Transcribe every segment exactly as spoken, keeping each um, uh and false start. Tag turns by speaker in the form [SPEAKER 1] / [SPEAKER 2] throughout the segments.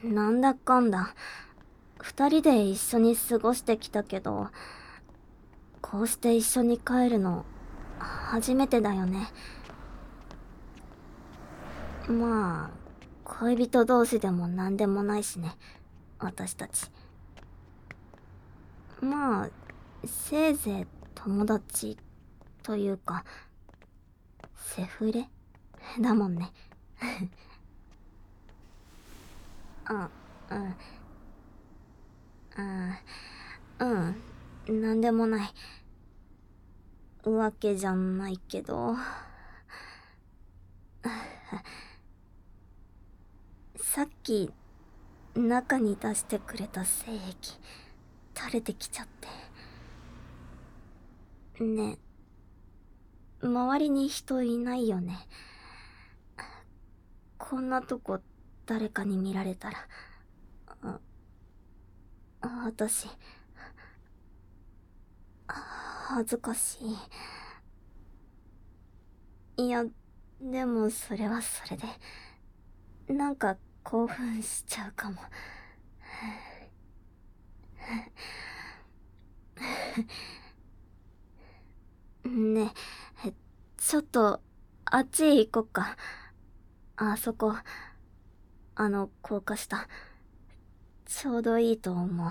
[SPEAKER 1] なんだかんだ二人で一緒に過ごしてきたけど、こうして一緒に帰るの初めてだよね。まあ恋人同士でもなんでもないしね、私たち。まあせいぜい友達というかセフレだもんね。あ、うん、あ、うん、なんでもないわけじゃないけど。さっき中に出してくれた精液垂れてきちゃって。ねえ、周りに人いないよね。こんなとこ誰かに見られたら、あ、私恥ずかしい。いや、でもそれはそれでなんか興奮しちゃうかも。ねえ、ちょっとあっち行こっか。あそこ、あの高架下ちょうどいいと思う。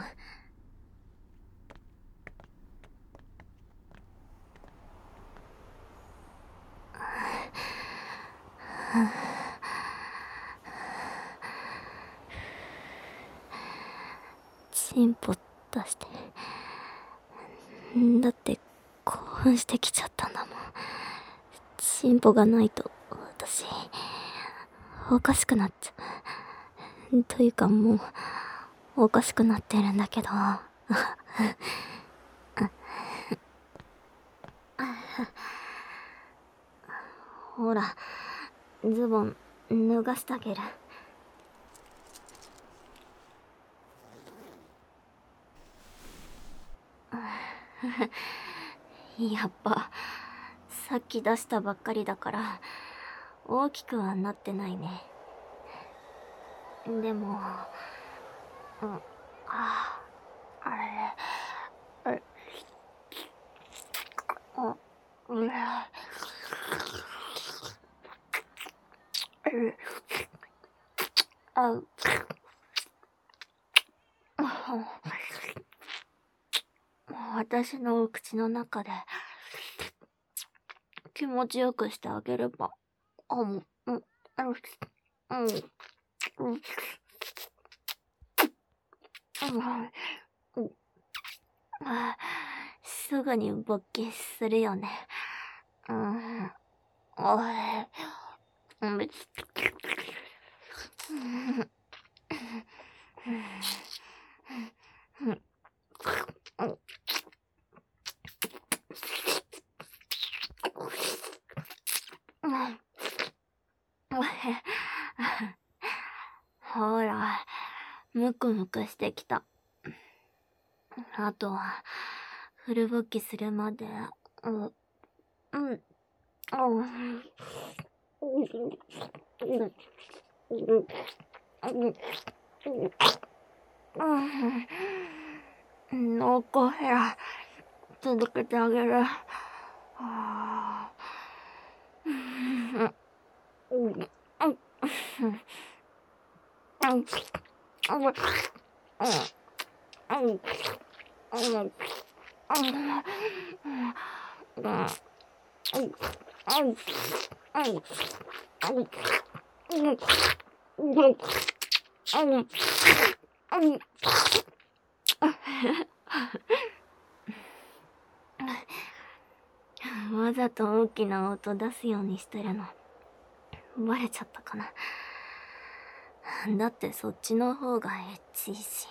[SPEAKER 1] チンポ出して。だって興奮してきちゃったんだもん。チンポがないと私おかしくなっちゃう。というかもうおかしくなってるんだけど。ほらズボン脱がしてあげる。やっぱさっき出したばっかりだから大きくはなってないね。でも、うん、ああ、あれ、あ、あ、うわ、あ、私の口の中で気持ちよくしてあげれば。あ、もう、うん、うん、うん、うん、うん、すぐに勃起するよね。うん、おい、うん、ほら、ムクムクしてきた。あとは、フル勃起するまで、うん、うん、うん、うん、ノーコヘラ、続けてあげる。はぁ、うん、うん、うん、うん、わざと大きな音出すようにしてるのバレちゃったかな。だってそっちの方がエッチいし。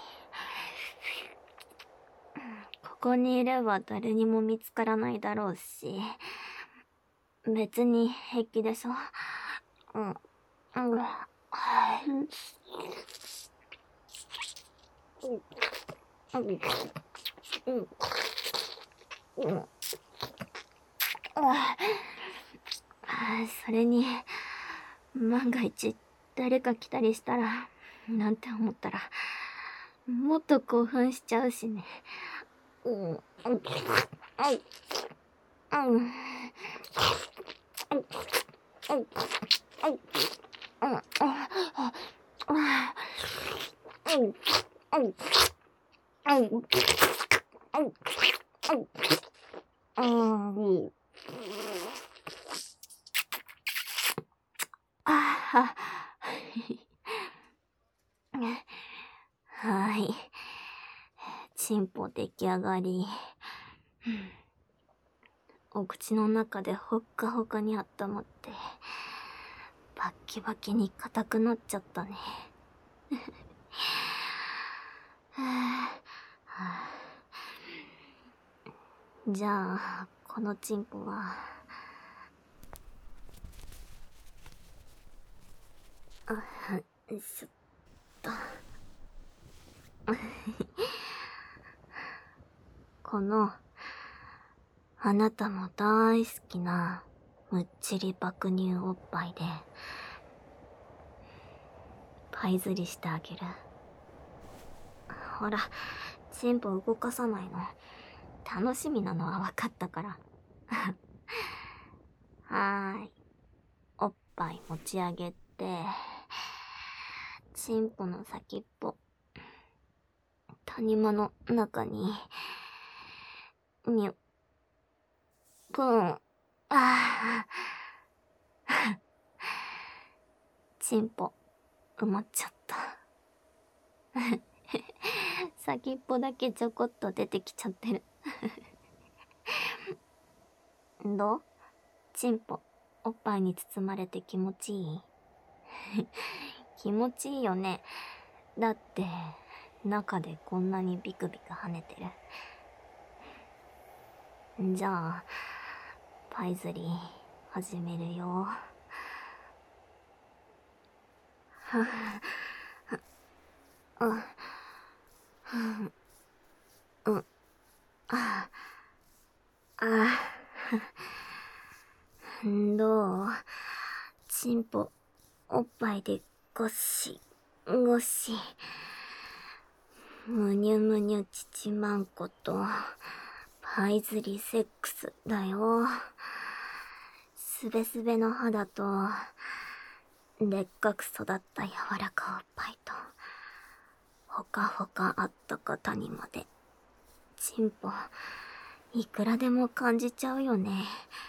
[SPEAKER 1] ここにいれば誰にも見つからないだろうし、別に平気でしょ。うん、うん、はい、うん、うん、うん、それに万が一誰か来たりしたらなんて思ったら、もっと興奮しちゃうしね。うん、うん、うん、うん、うん、はい。チンポ出来上がり。お口の中でほっかほかに温まって、バッキバキに硬くなっちゃったね。じゃあ、このチンポは、あ、ちょっと。この、あなたも大好きな、むっちり爆乳おっぱいで、パイ釣りしてあげる。ほら、チンポ動かさないの。楽しみなのは分かったから。はーい。おっぱい持ち上げて、チンポの先っぽ、谷間の中に、にゅ、ぷん、ああ。チンポ、埋まっちゃった。先っぽだけちょこっと出てきちゃってる。どう？チンポ、おっぱいに包まれて気持ちいい？気持ちいいよね。だって、中でこんなにビクビク跳ねてる。じゃあ、パイ釣り、始めるよ。はぁ、あ、うん、あ、あ、どう？チンポ、おっぱいでゴシ、ゴシ。むにゅむにゅちちまんこと、パイ釣りセックスだよ。すべすべの肌と、でっかく育った柔らかおっぱいと、ほかほかあったか谷まで。チンポ、いくらでも感じちゃうよね。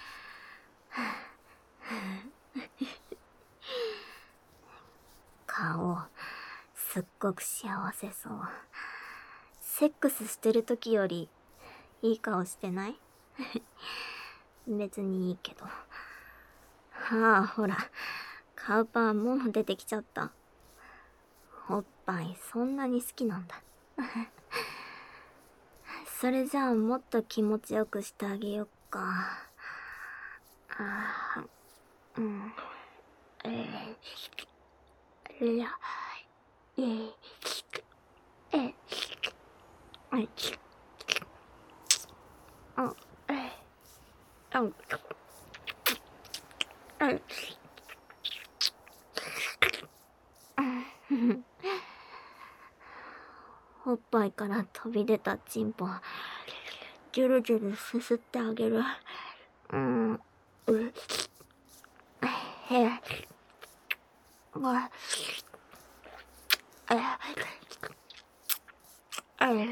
[SPEAKER 1] 顔、すっごく幸せそう。セックスしてる時より、いい顔してない？別にいいけど。はあ、ほら、カウパーもう出てきちゃった。おっぱいそんなに好きなんだ。それじゃあもっと気持ちよくしてあげよっか。ああ、うん。えー、いや、えー、えー、えー、あ、えー、あ、うん、うん。おっぱいから飛び出たチンポ、ジュルジュルすすってあげる。うん、う、へ、わ、え、え、うん、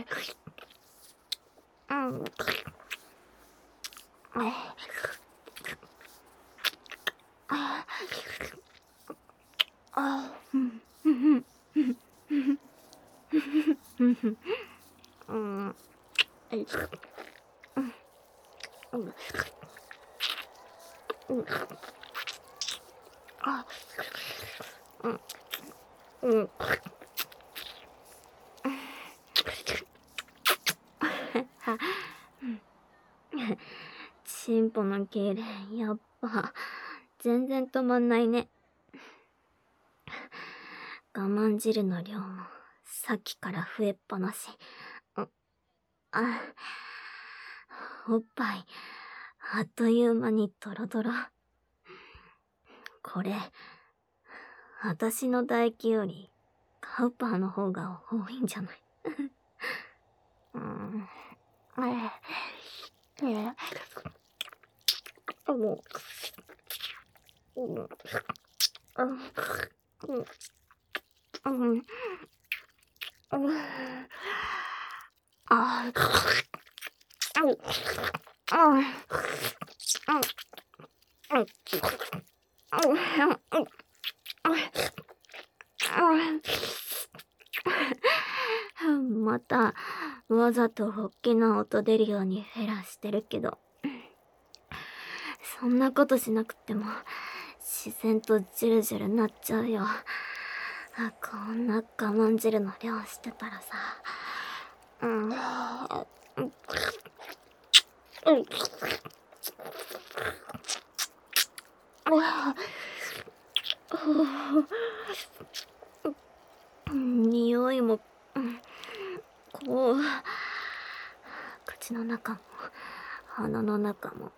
[SPEAKER 1] え、あ、あ、うん、うん、うん、うん、うん、え、うん、うん、うん、あ、うん、うん。は、チンポの痙攣、やっぱ、全然止まんないね。我慢汁の量も、さっきから増えっぱなし。あ、あ、おっぱい、あっという間にドロドロ。これ、私の唾液より、 カウパーの方が多いんじゃない？うーん。ええ。ええ。あの、うん。うん。うん。うん。うん。ああ。うん。うん。うん。うん。うん。うん。また、わざとおっきな音出るようにフェラしてるけど、そんなことしなくっても、自然とジュルジュルなっちゃうよ。こんな我慢汁の量してたらさ。うん。うん。うん。匂いも、こう、口の中も、鼻の中も、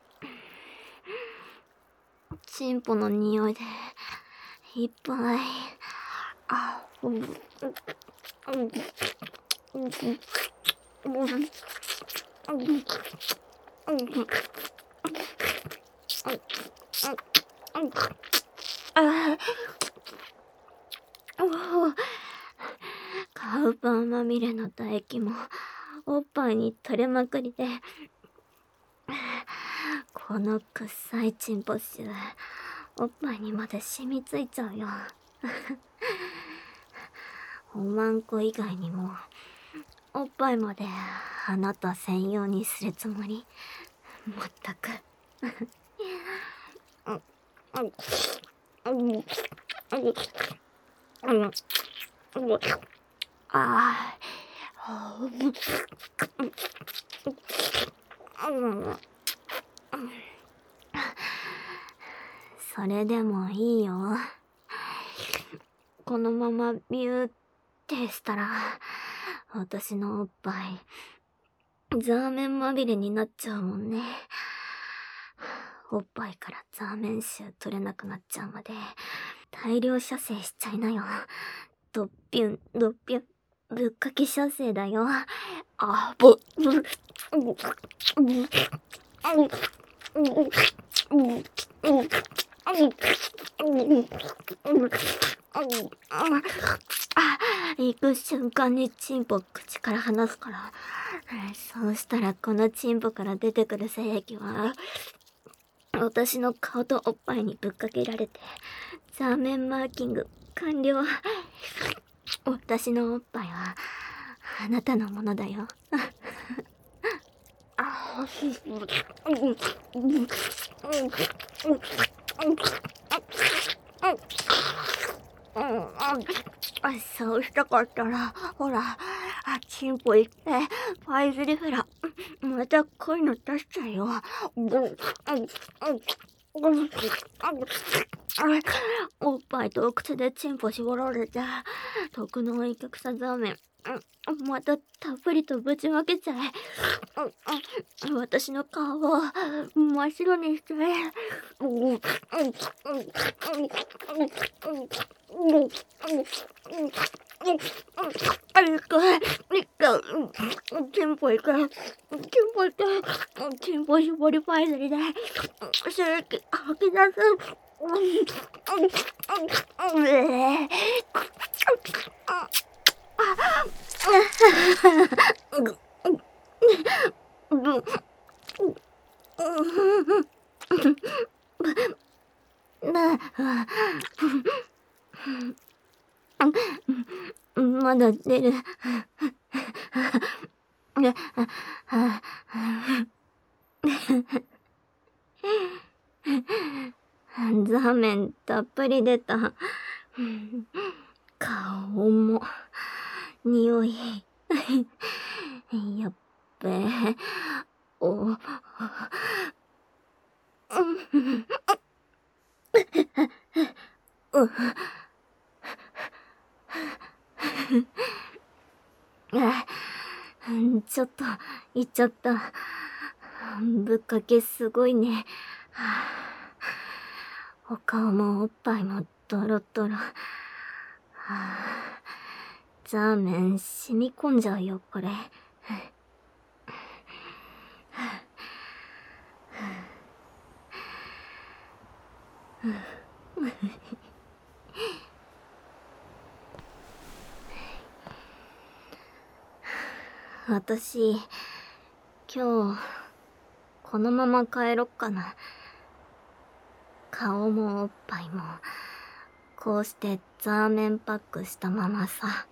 [SPEAKER 1] チンポの匂いで、いっぱい。あ、うん。うん。うん。うん。うん。うん。ああ、もう、カウパーまみれの唾液も、おっぱいに垂れまくりで、この臭いチンポ臭、おっぱいにまで染みついちゃうよ。おまんこ以外にも、おっぱいまであなた専用にするつもり？まったく。ああ。それでもいいよ。このままビューってしたら、私のおっぱい、ザーメンまみれになっちゃうもんね。おっぱいからザーメン臭取れなくなっちゃうまで、大量射精しちゃいなよ。ドッピュン、ドッピュン、ぶっかけ射精だよ。あ、ぶ、ぶ、ぶ、ぶ、行く瞬間にチンポ口から離すから。そうしたらこのチンポから出てくる精液は、私の顔とおっぱいにぶっかけられて、ザーメンマーキング完了。私のおっぱいは、あなたのものだよ。あ、そうしたかったら、ほら、あ、チンポ行って、パイズリフラ、またこういうの出しちゃうよ。おっぱいとお口でチンポ絞られて、毒の多い極さザーメン、またたっぷりとぶちまけちゃえ。私の顔を真っ白にして。あれか、いっか、チンポいか、チンポいか、チンポ絞りパイズリで、刺激吐き出す。まだ出る。ザーメンたっぷり出た。顔も、匂い。やっべえ。お、う、ちょっと、言っちゃった。ぶっかけすごいね。お顔もおっぱいもドロドロ。 ザーメン染み込んじゃうよ、これ。私、今日、このまま帰ろっかな。顔もおっぱいも、こうしてザーメンパックしたままさ。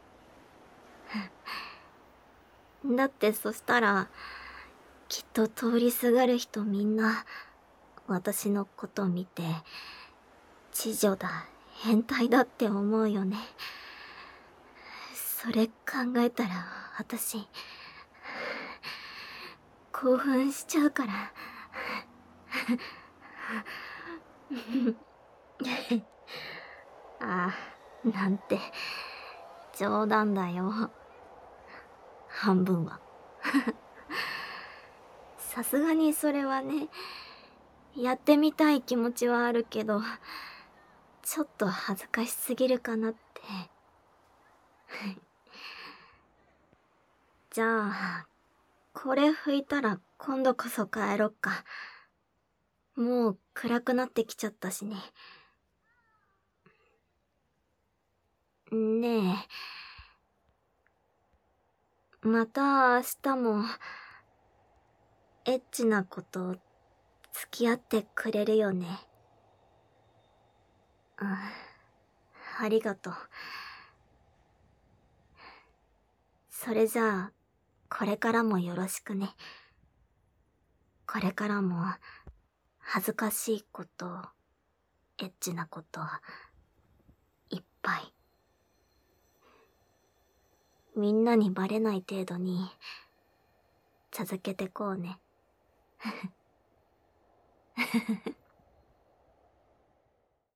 [SPEAKER 1] だってそしたら、きっと通りすがる人みんな、私のこと見て、痴女だ、変態だって思うよね。それ考えたら、私、興奮しちゃうから。ああ、なんて、冗談だよ。半分は。さすがにそれはね、やってみたい気持ちはあるけど、ちょっと恥ずかしすぎるかなって。じゃあ、これ拭いたら今度こそ帰ろっか。もう暗くなってきちゃったしね。ねえ、また明日も、エッチなこと付き合ってくれるよね。うん、ありがとう。それじゃあ、これからもよろしくね。これからも、恥ずかしいこと、エッチなこと、いっぱい。みんなにバレない程度に、続けてこうね。